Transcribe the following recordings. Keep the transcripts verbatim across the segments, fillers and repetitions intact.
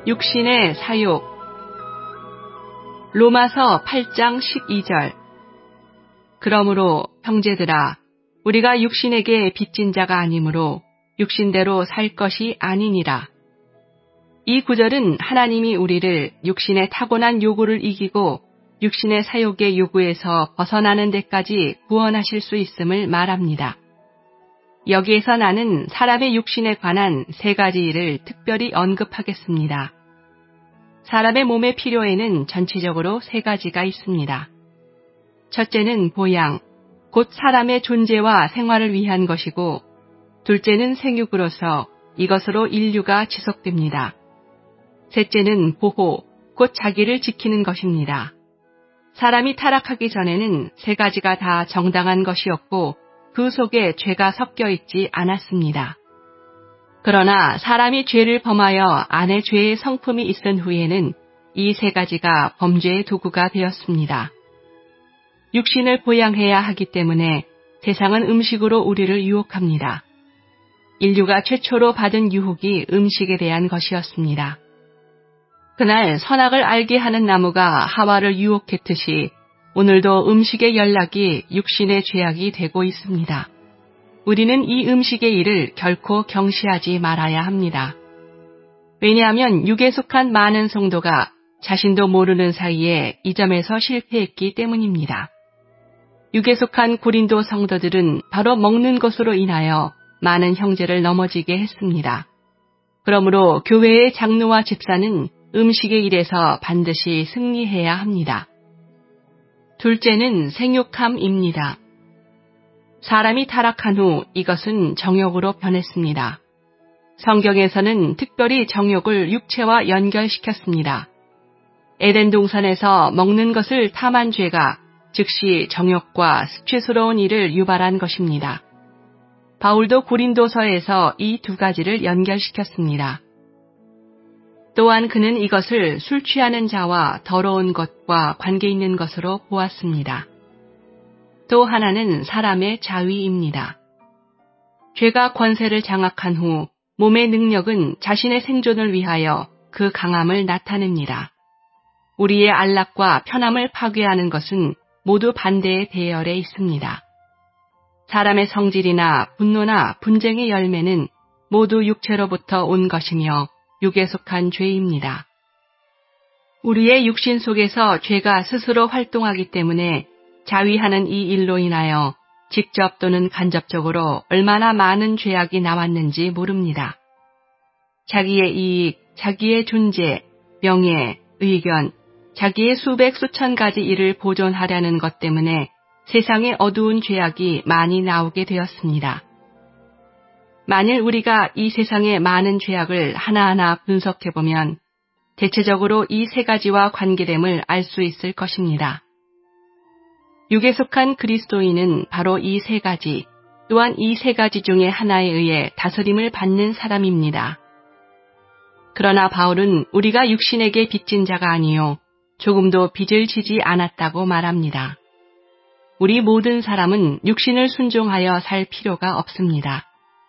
육신의 사욕. 로마서 팔 장 십이 절. 그러므로 형제들아, 우리가 육신에게 빚진 자가 아니므로 육신대로 살 것이 아니니라. 이 구절은 하나님이 우리를 육신의 타고난 요구를 이기고 육신의 사욕의 요구에서 벗어나는 데까지 구원하실 수 있음을 말합니다. 여기에서 나는 사람의 육신에 관한 세 가지 일을 특별히 언급하겠습니다. 사람의 몸의 필요에는 전체적으로 세 가지가 있습니다. 첫째는 보양, 곧 사람의 존재와 생활을 위한 것이고, 둘째는 생육으로서 이것으로 인류가 지속됩니다. 셋째는 보호, 곧 자기를 지키는 것입니다. 사람이 타락하기 전에는 세 가지가 다 정당한 것이었고 그 속에 죄가 섞여 있지 않았습니다. 그러나 사람이 죄를 범하여 안에 죄의 성품이 있은 후에는 이 세 가지가 범죄의 도구가 되었습니다. 육신을 보양해야 하기 때문에 세상은 음식으로 우리를 유혹합니다. 인류가 최초로 받은 유혹이 음식에 대한 것이었습니다. 그날 선악을 알게 하는 나무가 하와를 유혹했듯이 오늘도 음식의 연락이 육신의 죄악이 되고 있습니다. 우리는 이 음식의 일을 결코 경시하지 말아야 합니다. 왜냐하면 육에 속한 많은 성도가 자신도 모르는 사이에 이 점에서 실패했기 때문입니다. 육에 속한 고린도 성도들은 바로 먹는 것으로 인하여 많은 형제를 넘어지게 했습니다. 그러므로 교회의 장로와 집사는 음식의 일에서 반드시 승리해야 합니다. 둘째는 생육함입니다. 사람이 타락한 후 이것은 정욕으로 변했습니다. 성경에서는 특별히 정욕을 육체와 연결시켰습니다. 에덴 동산에서 먹는 것을 탐한 죄가 즉시 정욕과 수치스러운 일을 유발한 것입니다. 바울도 고린도서에서 이 두 가지를 연결시켰습니다. 또한 그는 이것을 술 취하는 자와 더러운 것과 관계 있는 것으로 보았습니다. 또 하나는 사람의 자위입니다. 죄가 권세를 장악한 후 몸의 능력은 자신의 생존을 위하여 그 강함을 나타냅니다. 우리의 안락과 편함을 파괴하는 것은 모두 반대의 대열에 있습니다. 사람의 성질이나 분노나 분쟁의 열매는 모두 육체로부터 온 것이며 육에 속한 죄입니다. 우리의 육신 속에서 죄가 스스로 활동하기 때문에 자위하는 이 일로 인하여 직접 또는 간접적으로 얼마나 많은 죄악이 나왔는지 모릅니다. 자기의 이익, 자기의 존재, 명예, 의견, 자기의 수백 수천 가지 일을 보존하려는 것 때문에 세상에 어두운 죄악이 많이 나오게 되었습니다. 만일 우리가 이 세상의 많은 죄악을 하나하나 분석해보면 대체적으로 이 세 가지와 관계됨을 알 수 있을 것입니다. 육에 속한 그리스도인은 바로 이 세 가지, 또한 이 세 가지 중에 하나에 의해 다스림을 받는 사람입니다. 그러나 바울은 우리가 육신에게 빚진 자가 아니요 조금도 빚을 지지 않았다고 말합니다. 우리 모든 사람은 육신을 순종하여 살 필요가 없습니다.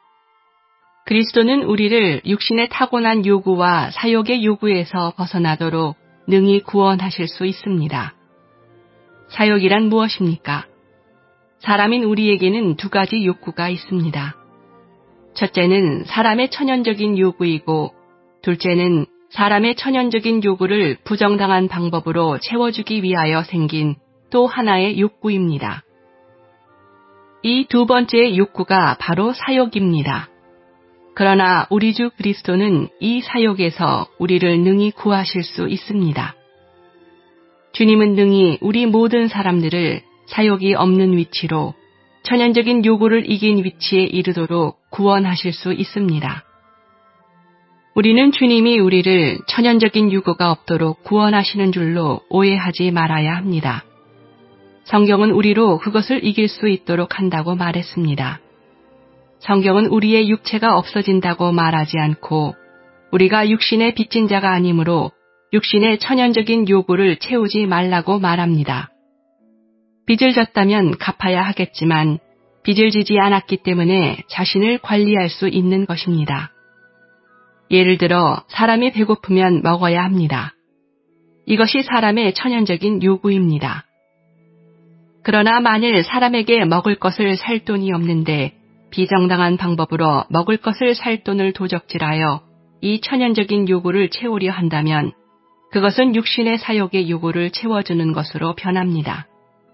그리스도는 우리를 육신의 타고난 요구와 사욕의 요구에서 벗어나도록 능히 구원하실 수 있습니다. 사욕이란 무엇입니까? 사람인 우리에게는 두 가지 욕구가 있습니다. 첫째는 사람의 천연적인 요구이고, 둘째는 사람의 천연적인 요구를 부정당한 방법으로 채워주기 위하여 생긴 또 하나의 욕구입니다. 이 두 번째의 욕구가 바로 사욕입니다. 그러나 우리 주 그리스도는 이 사욕에서 우리를 능히 구하실 수 있습니다. 주님은 능히 우리 모든 사람들을 사욕이 없는 위치로 천연적인 요구를 이긴 위치에 이르도록 구원하실 수 있습니다. 우리는 주님이 우리를 천연적인 요구가 없도록 구원하시는 줄로 오해하지 말아야 합니다. 성경은 우리로 그것을 이길 수 있도록 한다고 말했습니다. 성경은 우리의 육체가 없어진다고 말하지 않고 우리가 육신의 빚진 자가 아니므로 육신의 천연적인 요구를 채우지 말라고 말합니다. 빚을 졌다면 갚아야 하겠지만 빚을 지지 않았기 때문에 자신을 관리할 수 있는 것입니다. 예를 들어 사람이 배고프면 먹어야 합니다. 이것이 사람의 천연적인 요구입니다. 그러나 만일 사람에게 먹을 것을 살 돈이 없는데 비정당한 방법으로 먹을 것을 살 돈을 도적질하여 이 천연적인 요구를 채우려 한다면 그것은 육신의 사욕의 요구를 채워주는 것으로 변합니다.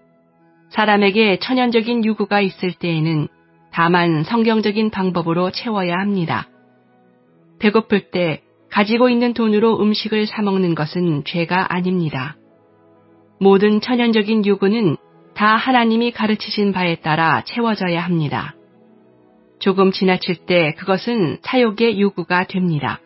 사람에게 천연적인 요구가 있을 때에는 다만 성경적인 방법으로 채워야 합니다. 배고플 때 가지고 있는 돈으로 음식을 사 먹는 것은 죄가 아닙니다. 모든 천연적인 요구는 다 하나님이 가르치신 바에 따라 채워져야 합니다. 조금 지나칠 때 그것은 사욕의 요구가 됩니다.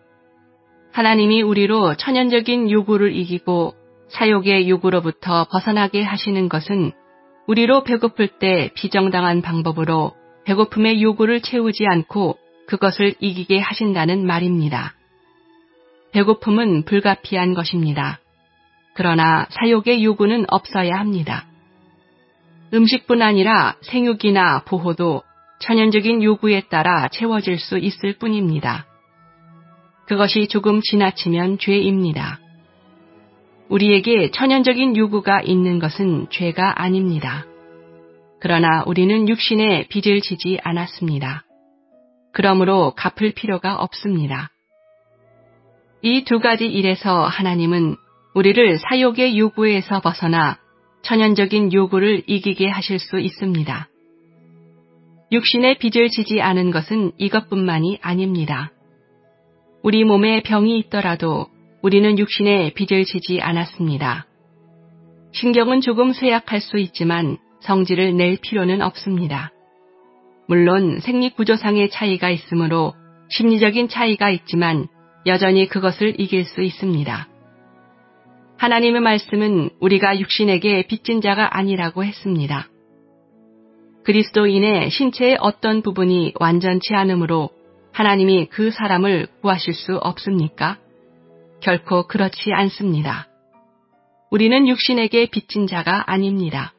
하나님이 우리로 천연적인 요구를 이기고 사욕의 요구로부터 벗어나게 하시는 것은 우리로 배고플 때 비정당한 방법으로 배고픔의 요구를 채우지 않고 그것을 이기게 하신다는 말입니다. 배고픔은 불가피한 것입니다. 그러나 사욕의 요구는 없어야 합니다. 음식뿐 아니라 생육이나 보호도 천연적인 요구에 따라 채워질 수 있을 뿐입니다. 그것이 조금 지나치면 죄입니다. 우리에게 천연적인 요구가 있는 것은 죄가 아닙니다. 그러나 우리는 육신에 빚을 지지 않았습니다. 그러므로 갚을 필요가 없습니다. 이 두 가지 일에서 하나님은 우리를 사욕의 요구에서 벗어나 천연적인 요구를 이기게 하실 수 있습니다. 육신의 빚을 지지 않은 것은 이것뿐만이 아닙니다. 우리 몸에 병이 있더라도 우리는 육신에 빚을 지지 않았습니다. 신경은 조금 쇠약할 수 있지만 성질을 낼 필요는 없습니다. 물론 생리구조상의 차이가 있으므로 심리적인 차이가 있지만 여전히 그것을 이길 수 있습니다. 하나님의 말씀은 우리가 육신에게 빚진 자가 아니라고 했습니다. 그리스도인의 신체의 어떤 부분이 완전치 않으므로 하나님이 그 사람을 구하실 수 없습니까? 결코 그렇지 않습니다. 우리는 육신에게 빚진 자가 아닙니다.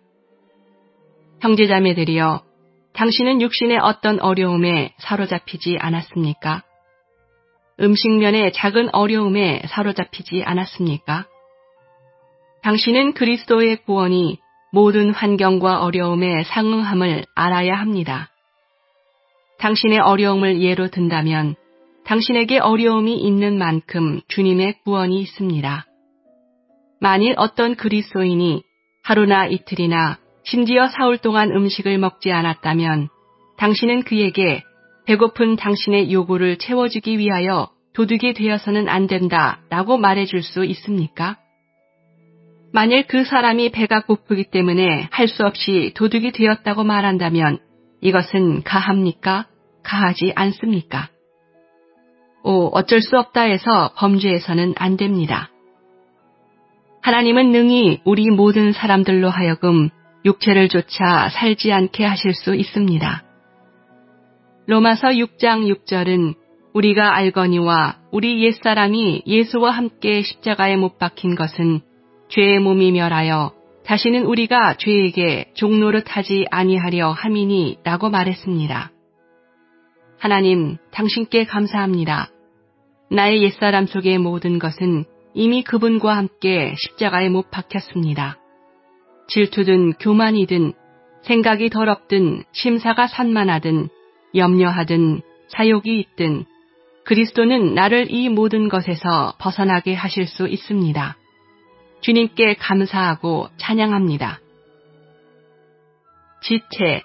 형제자매들이여, 당신은 육신의 어떤 어려움에 사로잡히지 않았습니까? 음식면의 작은 어려움에 사로잡히지 않았습니까? 당신은 그리스도의 구원이 모든 환경과 어려움에 상응함을 알아야 합니다. 당신의 어려움을 예로 든다면 당신에게 어려움이 있는 만큼 주님의 구원이 있습니다. 만일 어떤 그리스도인이 하루나 이틀이나 심지어 사흘 동안 음식을 먹지 않았다면 당신은 그에게 배고픈 당신의 요구를 채워주기 위하여 도둑이 되어서는 안 된다 라고 말해줄 수 있습니까? 만일 그 사람이 배가 고프기 때문에 할 수 없이 도둑이 되었다고 말한다면 이것은 가합니까? 가하지 않습니까? 오, 어쩔 수 없다 해서 범죄해서는 안 됩니다. 하나님은 능히 우리 모든 사람들로 하여금 육체를 쫓아 살지 않게 하실 수 있습니다. 로마서 육 장 육 절은 우리가 알거니와 우리 옛사람이 예수와 함께 십자가에 못 박힌 것은 죄의 몸이 멸하여 다시는 우리가 죄에게 종노릇하지 아니하려 함이니 라고 말했습니다. 하나님, 당신께 감사합니다. 나의 옛사람 속의 모든 것은 이미 그분과 함께 십자가에 못 박혔습니다. 질투든 교만이든 생각이 더럽든 심사가 산만하든 염려하든 사욕이 있든 그리스도는 나를 이 모든 것에서 벗어나게 하실 수 있습니다. 주님께 감사하고 찬양합니다. 지체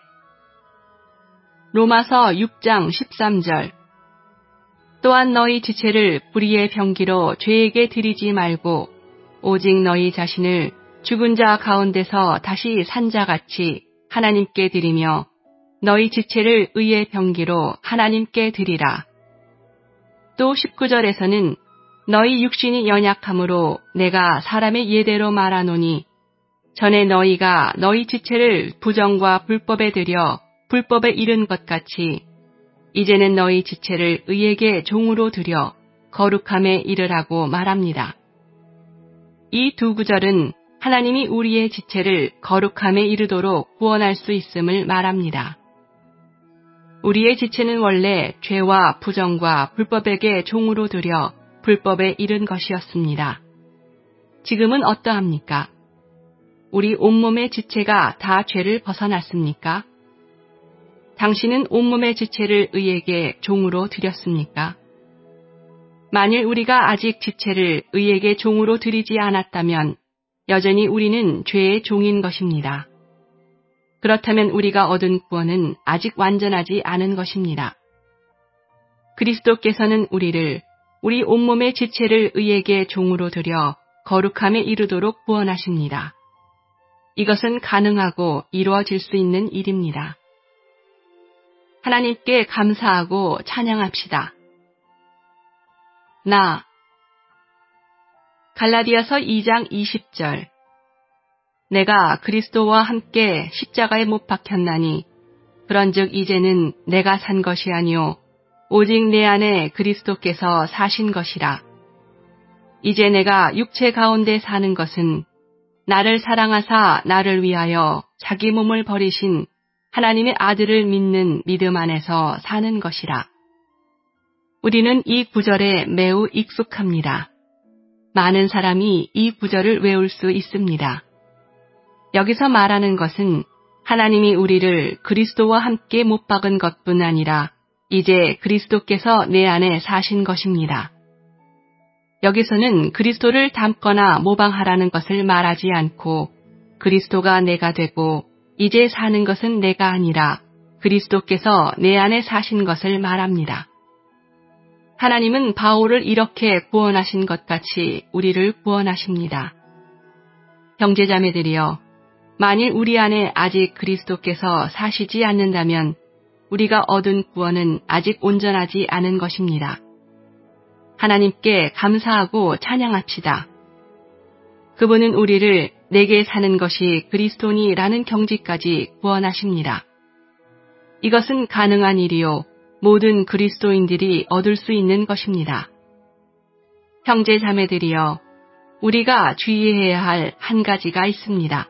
로마서 육 장 십삼 절 또한 너희 지체를 불의의 병기로 죄에게 드리지 말고 오직 너희 자신을 죽은 자 가운데서 다시 산 자같이 하나님께 드리며 너희 지체를 의의 병기로 하나님께 드리라. 또 십구 절에서는 너희 육신이 연약함으로 내가 사람의 예대로 말하노니 전에 너희가 너희 지체를 부정과 불법에 들여 불법에 이른 것 같이 이제는 너희 지체를 의에게 종으로 들여 거룩함에 이르라고 말합니다. 이 두 구절은 하나님이 우리의 지체를 거룩함에 이르도록 구원할 수 있음을 말합니다. 우리의 지체는 원래 죄와 부정과 불법에게 종으로 들여 불법에 이른 것이었습니다. 지금은 어떠합니까? 우리 온몸의 지체가 다 죄를 벗어났습니까? 당신은 온몸의 지체를 의에게 종으로 드렸습니까? 만일 우리가 아직 지체를 의에게 종으로 드리지 않았다면 여전히 우리는 죄의 종인 것입니다. 그렇다면 우리가 얻은 구원은 아직 완전하지 않은 것입니다. 그리스도께서는 우리를 우리 온몸의 지체를 의에게 종으로 드려 거룩함에 이르도록 구원하십니다. 이것은 가능하고 이루어질 수 있는 일입니다. 하나님께 감사하고 찬양합시다. 나 갈라디아서 이 장 이십 절 내가 그리스도와 함께 십자가에 못 박혔나니 그런즉 이제는 내가 산 것이 아니요 오직 내 안에 그리스도께서 사신 것이라. 이제 내가 육체 가운데 사는 것은 나를 사랑하사 나를 위하여 자기 몸을 버리신 하나님의 아들을 믿는 믿음 안에서 사는 것이라. 우리는 이 구절에 매우 익숙합니다. 많은 사람이 이 구절을 외울 수 있습니다. 여기서 말하는 것은 하나님이 우리를 그리스도와 함께 못 박은 것뿐 아니라 이제 그리스도께서 내 안에 사신 것입니다. 여기서는 그리스도를 닮거나 모방하라는 것을 말하지 않고 그리스도가 내가 되고 이제 사는 것은 내가 아니라 그리스도께서 내 안에 사신 것을 말합니다. 하나님은 바울을 이렇게 구원하신 것 같이 우리를 구원하십니다. 형제자매들이여, 만일 우리 안에 아직 그리스도께서 사시지 않는다면 우리가 얻은 구원은 아직 온전하지 않은 것입니다. 하나님께 감사하고 찬양합시다. 그분은 우리를 내게 사는 것이 그리스도니라는 경지까지 구원하십니다. 이것은 가능한 일이요 모든 그리스도인들이 얻을 수 있는 것입니다. 형제 자매들이여, 우리가 주의해야 할 한 가지가 있습니다.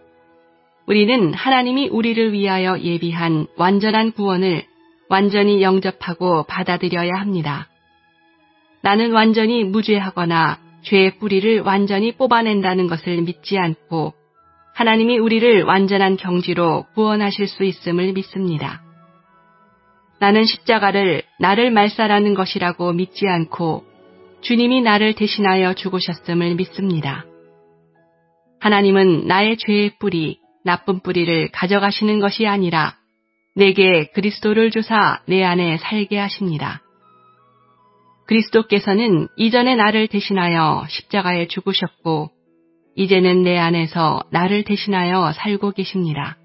우리는 하나님이 우리를 위하여 예비한 완전한 구원을 완전히 영접하고 받아들여야 합니다. 나는 완전히 무죄하거나 죄의 뿌리를 완전히 뽑아낸다는 것을 믿지 않고 하나님이 우리를 완전한 경지로 구원하실 수 있음을 믿습니다. 나는 십자가를 나를 말살하는 것이라고 믿지 않고 주님이 나를 대신하여 죽으셨음을 믿습니다. 하나님은 나의 죄의 뿌리, 나쁜 뿌리를 가져가시는 것이 아니라 내게 그리스도를 주사 내 안에 살게 하십니다. 그리스도께서는 이전에 나를 대신하여 십자가에 죽으셨고 이제는 내 안에서 나를 대신하여 살고 계십니다.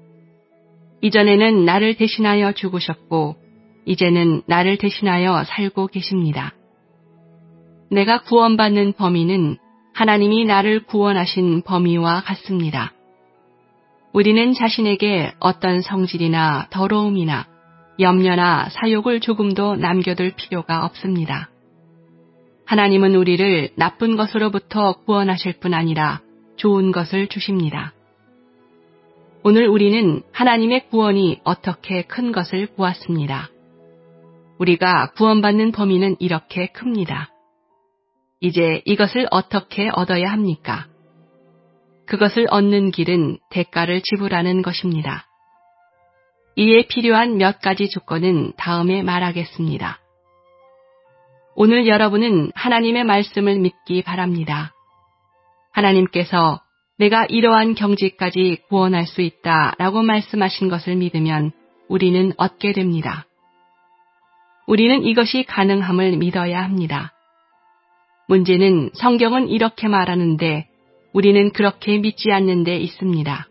이전에는 나를 대신하여 죽으셨고 이제는 나를 대신하여 살고 계십니다. 내가 구원받는 범위는 하나님이 나를 구원하신 범위와 같습니다. 우리는 자신에게 어떤 성질이나 더러움이나 염려나 사욕을 조금도 남겨둘 필요가 없습니다. 하나님은 우리를 나쁜 것으로부터 구원하실 뿐 아니라 좋은 것을 주십니다. 오늘 우리는 하나님의 구원이 어떻게 큰 것을 보았습니다. 우리가 구원받는 범위는 이렇게 큽니다. 이제 이것을 어떻게 얻어야 합니까? 그것을 얻는 길은 대가를 지불하는 것입니다. 이에 필요한 몇 가지 조건은 다음에 말하겠습니다. 오늘 여러분은 하나님의 말씀을 믿기 바랍니다. 하나님께서 내가 이러한 경지까지 구원할 수 있다라고 말씀하신 것을 믿으면 우리는 얻게 됩니다. 우리는 이것이 가능함을 믿어야 합니다. 문제는 성경은 이렇게 말하는데 우리는 그렇게 믿지 않는 데 있습니다.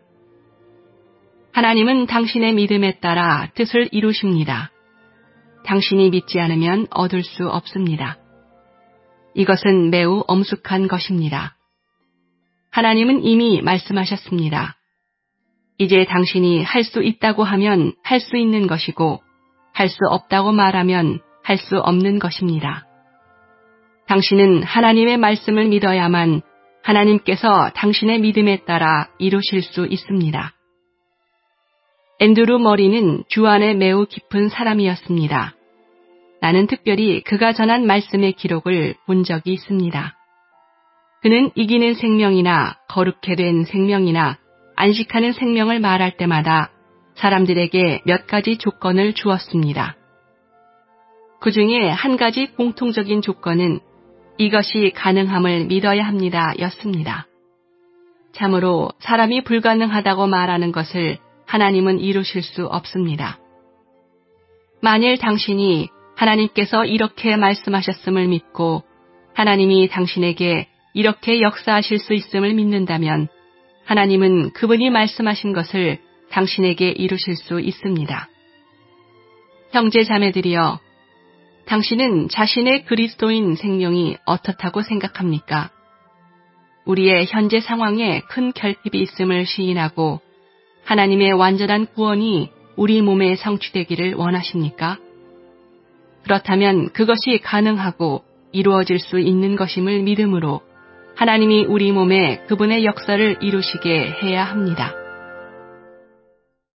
하나님은 당신의 믿음에 따라 뜻을 이루십니다. 당신이 믿지 않으면 얻을 수 없습니다. 이것은 매우 엄숙한 것입니다. 하나님은 이미 말씀하셨습니다. 이제 당신이 할 수 있다고 하면 할 수 있는 것이고 할 수 없다고 말하면 할 수 없는 것입니다. 당신은 하나님의 말씀을 믿어야만 하나님께서 당신의 믿음에 따라 이루실 수 있습니다. 앤드루 머리는 주 안에 매우 깊은 사람이었습니다. 나는 특별히 그가 전한 말씀의 기록을 본 적이 있습니다. 그는 이기는 생명이나 거룩해 된 생명이나 안식하는 생명을 말할 때마다 사람들에게 몇 가지 조건을 주었습니다. 그 중에 한 가지 공통적인 조건은 이것이 가능함을 믿어야 합니다 였습니다. 참으로 사람이 불가능하다고 말하는 것을 하나님은 이루실 수 없습니다. 만일 당신이 하나님께서 이렇게 말씀하셨음을 믿고 하나님이 당신에게 이렇게 역사하실 수 있음을 믿는다면 하나님은 그분이 말씀하신 것을 당신에게 이루실 수 있습니다. 형제 자매들이여, 당신은 자신의 그리스도인 생명이 어떻다고 생각합니까? 우리의 현재 상황에 큰 결핍이 있음을 시인하고 하나님의 완전한 구원이 우리 몸에 성취되기를 원하십니까? 그렇다면 그것이 가능하고 이루어질 수 있는 것임을 믿음으로 하나님이 우리 몸에 그분의 역사를 이루시게 해야 합니다.